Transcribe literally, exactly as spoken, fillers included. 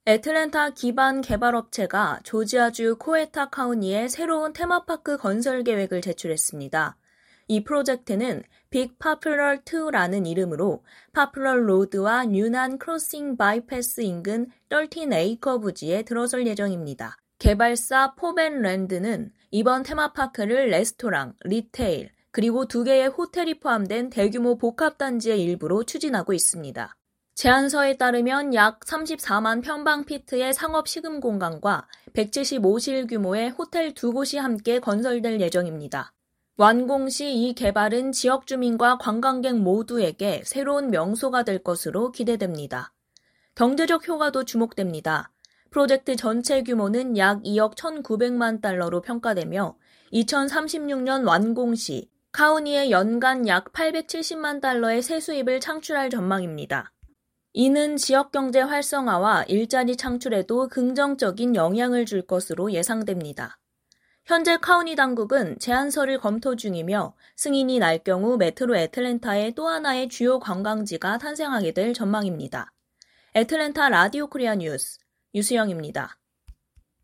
애틀랜타 기반 개발업체가 조지아주 코에타 카운티에 새로운 테마파크 건설 계획을 제출했습니다. 이 프로젝트는 빅 파퓰러 이라는 이름으로 파퓰러 로드와 뉴난 크로싱 바이패스 인근 십삼 에이커 부지에 들어설 예정입니다. 개발사 포벤랜드는 이번 테마파크를 레스토랑, 리테일, 그리고 두 개의 호텔이 포함된 대규모 복합단지의 일부로 추진하고 있습니다. 제안서에 따르면 약 삼십사만 평방피트의 상업 시금 공간과 백칠십오 실 규모의 호텔 두 곳이 함께 건설될 예정입니다. 완공 시 이 개발은 지역 주민과 관광객 모두에게 새로운 명소가 될 것으로 기대됩니다. 경제적 효과도 주목됩니다. 프로젝트 전체 규모는 약 이억 천구백만 달러로 평가되며 이천삼십육 년 완공 시 카운티에 연간 약 팔백칠십만 달러의 세수입을 창출할 전망입니다. 이는 지역경제 활성화와 일자리 창출에도 긍정적인 영향을 줄 것으로 예상됩니다. 현재 카운티 당국은 제안서를 검토 중이며 승인이 날 경우 메트로 애틀랜타의 또 하나의 주요 관광지가 탄생하게 될 전망입니다. 애틀랜타 라디오 코리아 뉴스 유수영입니다.